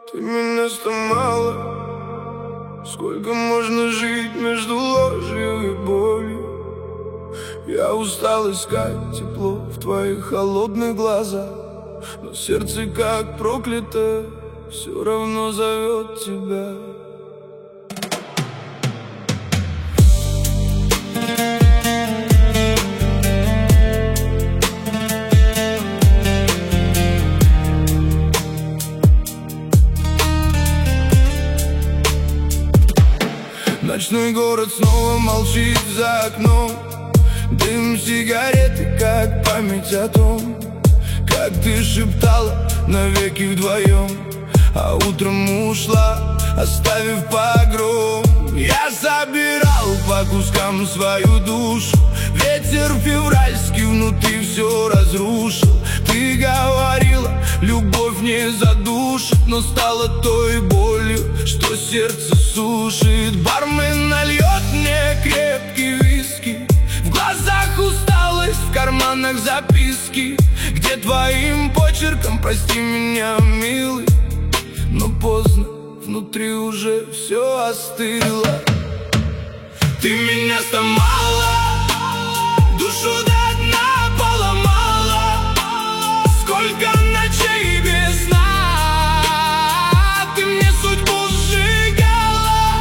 Ты меня сломала. Сколько можно жить между ложью и болью? Я устал искать тепло в твоих холодных глазах, но сердце, как проклятое, все равно зовет тебя. Ночной город снова молчит за окном. Дым сигареты, как память о том, как ты шептала навеки вдвоем, а утром ушла, оставив погром. Я собирал по кускам свою душу, ветер февральский внутри все разрушил. Ты говорила, любовь не задушит, но стала той болью, что сердце сушит. Бармен нальет мне крепкий виски, в глазах усталость, в карманах записки, где твоим почерком прости меня, милый. Но поздно, внутри уже все остыло. Ты меня сломала, душу до дна поломала. Сколько ночей без сна, ты мне судьбу сжигала.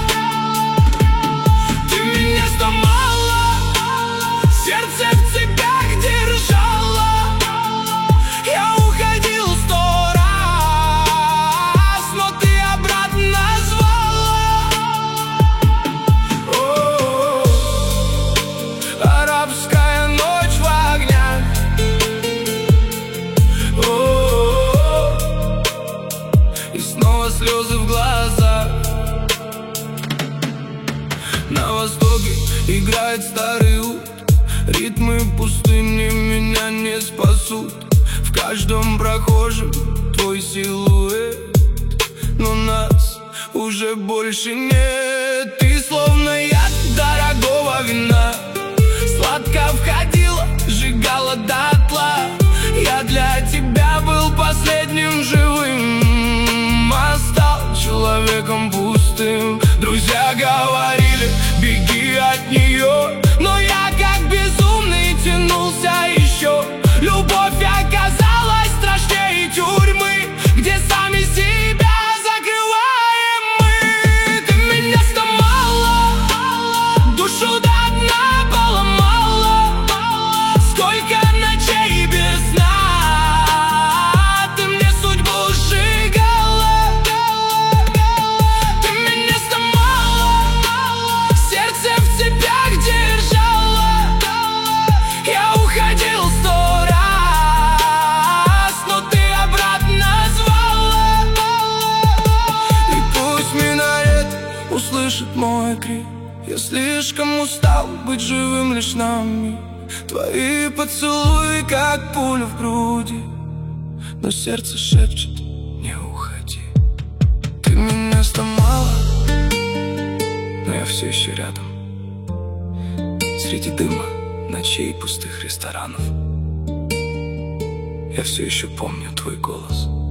Ты меня сломала, сердце в цепях держала. Я уходил 100 раз, но ты обратно звала. Арабская ночь в огнях. И снова слезы в глазах. На востоке играет старый ут, ритмы пустыни меня не спасут. В каждом прохожем твой силуэт, но нас уже больше нет. Ты словно яд дорогого вина, сладко входила, сжигала дотла. Я для тебя был последним живым, а стал человеком пустым. Друзья говорили, беги от нее, но я как безумный тянулся еще. Любовь оказалась страшнее тюрьмы, где сами себя закрываем мы. Ты меня сломала, душу до дна поломала. Сколько ночей без сна, ты мне судьбу сжигала. Ты меня сломала, сердце в цепях держала. Я уходил 100 раз, но ты обратно звала. И пусть минарет услышит мой крик, я слишком устал быть живым лишь на миг. Твои поцелуи, как пуля в груди, но сердце шепчет, не уходи. Ты меня сломала, но я все еще рядом. Среди дыма, ночей, пустых ресторанов я все еще помню твой голос.